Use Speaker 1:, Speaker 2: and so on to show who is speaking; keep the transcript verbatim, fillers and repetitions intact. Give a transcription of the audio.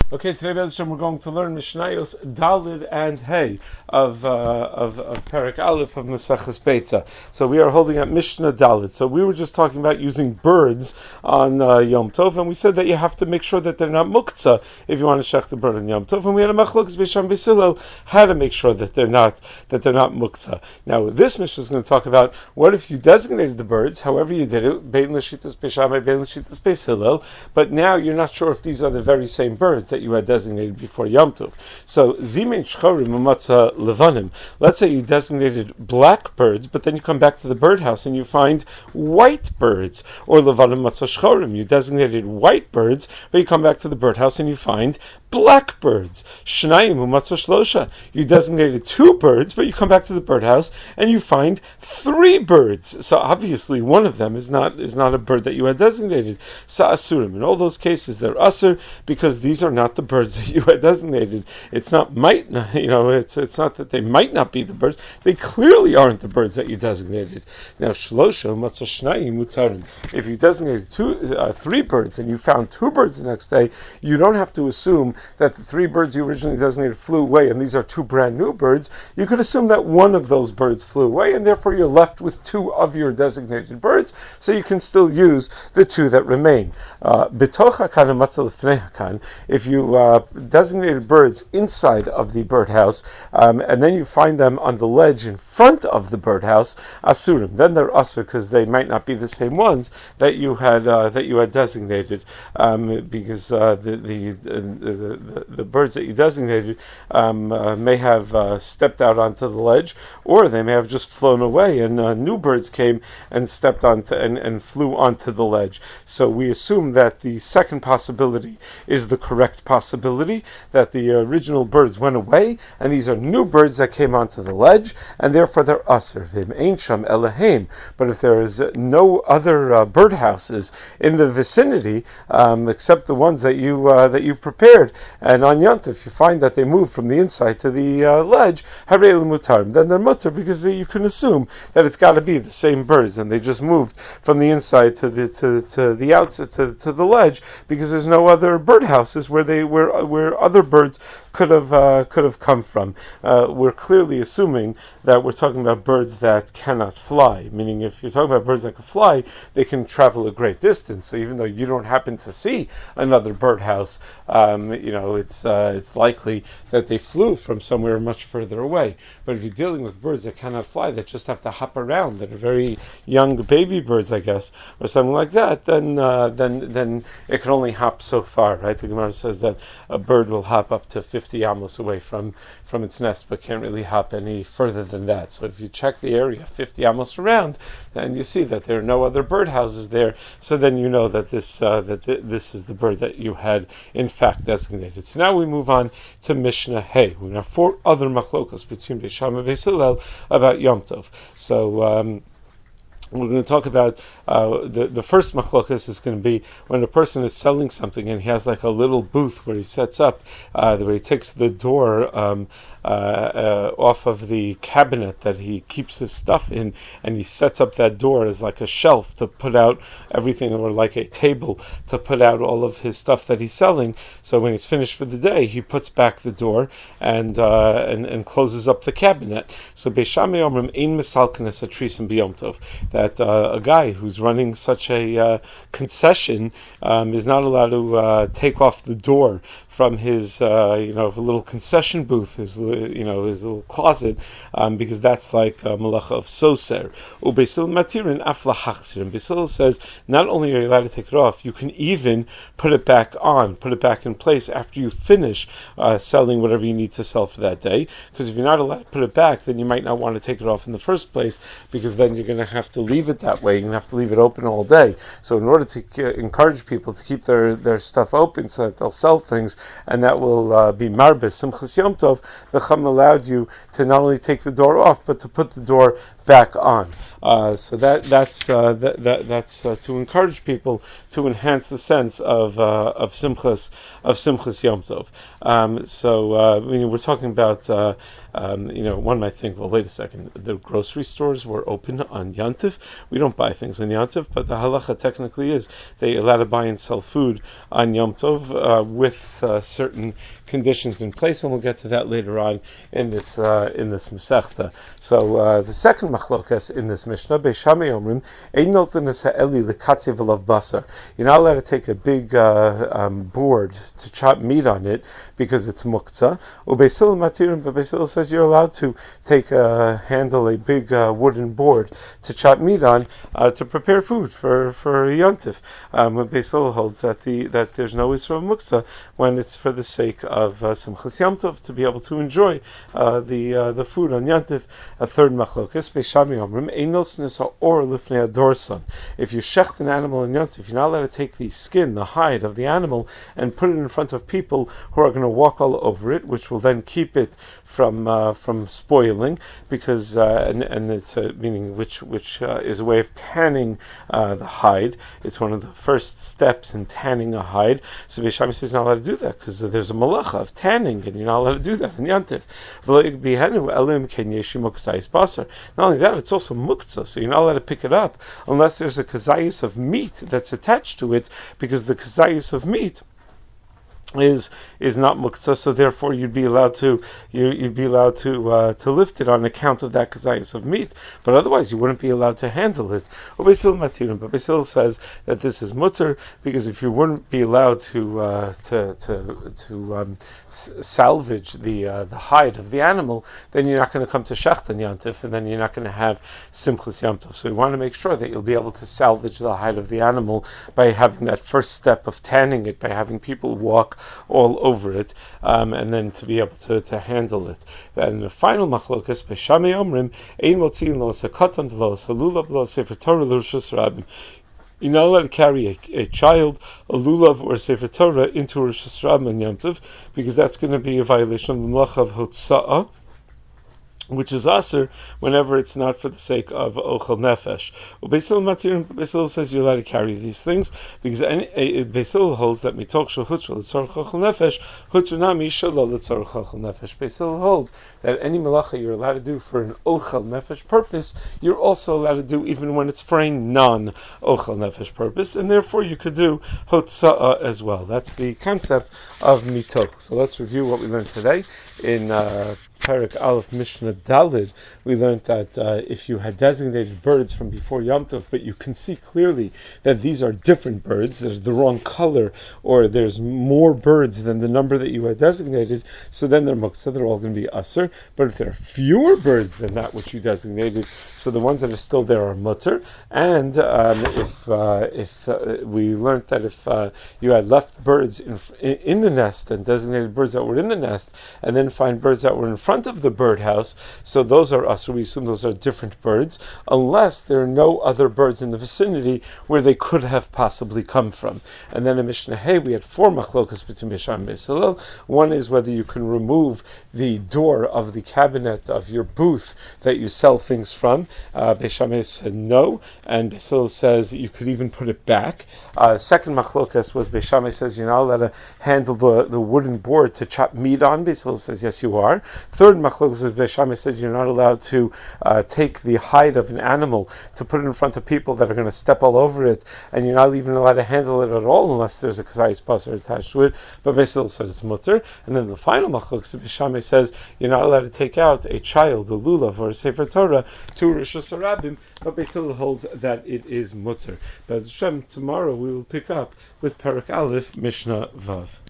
Speaker 1: Okay, today Hashem, we're going to learn Mishnayos Dalid and Hey of uh, of of Perek Aleph of Maseches Beitza. So we are holding at Mishnah Dalid. So we were just talking about using birds on uh, Yom Tov, and we said that you have to make sure that they're not muktzah if you want to shech the bird on Yom Tov. And we had a machlokes Beisham Beis Hillel how to make sure that they're not that they're not muktzah. Now this Mishnah is going to talk about what if you designated the birds, however you did it, Bein l'shitas Beis Shammai, Bein l'shitas Beis Hillel, but now you're not sure if these are the very same birds that you had designated before Yom Tov. So, Zimein Shchorim Umatza Levanim. Let's say you designated black birds, but then you come back to the birdhouse and you find white birds. Or Levanim Matza Shchorim. You designated white birds, but you come back to the birdhouse and you find black birds. Shnayim Umatza Shlosha. You designated two birds, but you come back to the birdhouse and you find three birds. So obviously one of them is not is not a bird that you had designated. Sa'asurim. In all those cases, they're asur because these are not the birds that you had designated. It's not might not, you know, it's it's not that they might not be the birds. They clearly aren't the birds that you designated. Now, shlosha matzah shnayim mutarim. If you designated two, uh, three birds, and you found two birds the next day, you don't have to assume that the three birds you originally designated flew away, and these are two brand new birds. You could assume that one of those birds flew away, and therefore you're left with two of your designated birds, so you can still use the two that remain. Betoch hakan and matzah lefnei hakan. If you uh, designated birds inside of the birdhouse, um, and then you find them on the ledge in front of the birdhouse, asurim. Then they're asur because they might not be the same ones that you had uh, that you had designated, um, because uh, the, the, the, the the birds that you designated um, uh, may have uh, stepped out onto the ledge, or they may have just flown away, and uh, new birds came and stepped onto and, and flew onto the ledge. So we assume that the second possibility is the correct possibility, that the original birds went away, and these are new birds that came onto the ledge, and therefore they're asur. V'im ein sham elaheim. But if there is no other uh, birdhouses in the vicinity um, except the ones that you uh, that you prepared, and on Yom Tov you find that they moved from the inside to the uh, ledge, harei l'mutarim, then they're mutar because you can assume that it's got to be the same birds, and they just moved from the inside to the to, to the outside to, to the ledge because there's no other birdhouses where they where where other birds could have uh, could have come from. Uh, we're clearly assuming that we're talking about birds that cannot fly. Meaning, if you're talking about birds that can fly, they can travel a great distance. So even though you don't happen to see another birdhouse, um, you know it's uh, it's likely that they flew from somewhere much further away. But if you're dealing with birds that cannot fly, that just have to hop around, that are very young baby birds, I guess, or something like that, then uh, then then it can only hop so far, right? The Gemara says that a bird will hop up to fifty amos away from, from its nest, but can't really hop any further than that. So if you check the area fifty amos around, then you see that there are no other birdhouses there. So then you know that this uh, that th- this is the bird that you had in fact designated. So now we move on to Mishnah Hey. We have four other machlokas between Beis Shammai and Beis Hillel about Yom Tov. So. Um, We're going to talk about uh, the the first machlokas is going to be when a person is selling something and he has like a little booth where he sets up, uh, where he takes the door um, uh, uh, off of the cabinet that he keeps his stuff in, and he sets up that door as like a shelf to put out everything, or like a table to put out all of his stuff that he's selling. So when he's finished for the day, he puts back the door and uh, and, and closes up the cabinet. So Beis Shammai omrim ein misalkenes atrisim b'Yom Tov. That uh, a guy who's running such a uh, concession um, is not allowed to uh, take off the door from his, uh, you know, little concession booth, his, you know, his little closet, um, because that's like a malacha of soser. Ubeis Hillel matirin af lahachzir. And Beis Hillel says not only are you allowed to take it off, you can even put it back on, put it back in place after you finish uh, selling whatever you need to sell for that day. Because if you're not allowed to put it back, then you might not want to take it off in the first place, because then you're going to have to leave it that way. You're going to have to leave it open all day. So in order to uh, encourage people to keep their, their stuff open so that they'll sell things, and that will uh, be marbis simchas Yom Tov, the Chum allowed you to not only take the door off, but to put the door back on. Uh, so that that's uh, that, that that's uh, to encourage people to enhance the sense of uh, of simchas of simchas Yom Tov. Um, so uh, I mean, we're talking about. Uh, Um, you know, one might think, well, wait a second, the grocery stores were open on Yantif. We don't buy things on Yantif, but the halacha technically is they allow to buy and sell food on Yom Tov uh, with uh, certain conditions in place, and we'll get to that later on in this uh, in this Masechta. So uh, the second machlokas in this Mishnah, Beis Shammai Omrim, Ein noltenes ha'eli lekatze v'lav basar. You're not allowed to take a big uh, um, board to chop meat on it because it's muktzah. Ubeis Hillel matirim, but Beis Hillel says you're allowed to take a handle, a big uh, wooden board to chop meat on uh, to prepare food for for Yontif. Um, when Beis Hillel holds that the that there's no Isra Muktzah when it's for the sake of uh, Simchas Yom Tov to be able to enjoy uh, the uh, the food on Yontif. A third machlokas, Beis Shammai Omrim, Einos nisa or lifnei adorsan. If you shecht an animal on Yontif, you're not allowed to take the skin, the hide of the animal, and put it in front of people who are going to walk all over it, which will then keep it from uh, from spoiling, because uh, and and it's a, meaning which which uh, is a way of tanning uh, the hide. It's one of the first steps in tanning a hide. So Beis Shammai says you're not allowed to do that because there's a malacha of tanning, and you're not allowed to do that in Yantif. Not only that, it's also muktzah, so you're not allowed to pick it up unless there's a kazayis of meat that's attached to it, because the kazayis of meat is is not muktzah, so therefore you'd be allowed to you, you'd be allowed to uh, to lift it on account of that kazayis of meat, but otherwise you wouldn't be allowed to handle it. But Beis Hillel says that this is mutter, because if you wouldn't be allowed to uh, to to to um, s- salvage the uh, the hide of the animal, then you're not going to come to Shechtan Yantif, and then you're not going to have Simchas Yom Tov. So you want to make sure that you'll be able to salvage the hide of the animal by having that first step of tanning it, by having people walk all over it, um, and then to be able to, to handle it. And the final machlokas, Beis Shammai Omrim, Ein motziin lo sekatan v'lo halulav lo sefer Torah l'rishus rabbim. You're not allowed to carry a, a child, a lulav, or a sefer Torah into Rishus Rabbim and Yom Tov, because that's going to be a violation of the malacha of hotza'ah, which is aser whenever it's not for the sake of ochel nefesh. Well, Beis Hillel says you're allowed to carry these things because Beis Hillel holds that mitoch shel hutra l'tzorach ochel nefesh, hutra nami shelo l'tzorach ochel nefesh. Beis Hillel holds that any malacha you're allowed to do for an ochel nefesh purpose, you're also allowed to do even when it's for a non-ochel nefesh purpose, and therefore you could do hotza'ah as well. That's the concept of mitoch. So let's review what we learned today in uh, Perek Aleph Mishnah Dalid. We learned that uh, if you had designated birds from before Yom Tov, but you can see clearly that these are different birds, there's the wrong color, or there's more birds than the number that you had designated, so then they're muktzah, they're all going to be asr. But if there are fewer birds than that which you designated, so the ones that are still there are mutter. And um, if uh, if uh, we learned that if uh, you had left birds in, in the nest and designated birds that were in the nest, and then find birds that were in front of the birdhouse, so those are asur. We assume those are different birds, unless there are no other birds in the vicinity where they could have possibly come from. And then in Mishnah Hey, we had four machlokas between Beis Shammai and Beis Hillel. One is whether you can remove the door of the cabinet of your booth that you sell things from. Uh, Beis Shammai said no, and Beis Hillel says you could even put it back. Uh, second machlokas was Beis Shammai says you're not allowed to handle the, the wooden board to chop meat on. Beis Hillel says yes, you are. Third machlokas was Beis Shammai says you're not allowed to uh, take the hide of an animal to put it in front of people that are going to step all over it, and you're not even allowed to handle it at all unless there's a kazayis passer attached to it. But Beis Hillel said it's mutter. And then the final machlokas, Beis Shammai says you're not allowed to take out a child, a lulav, or a sefer Torah to Rishus Rabbim, but Beis Hillel holds that it is mutter. But Hashem, tomorrow we will pick up with Perek Aleph Mishnah Vav.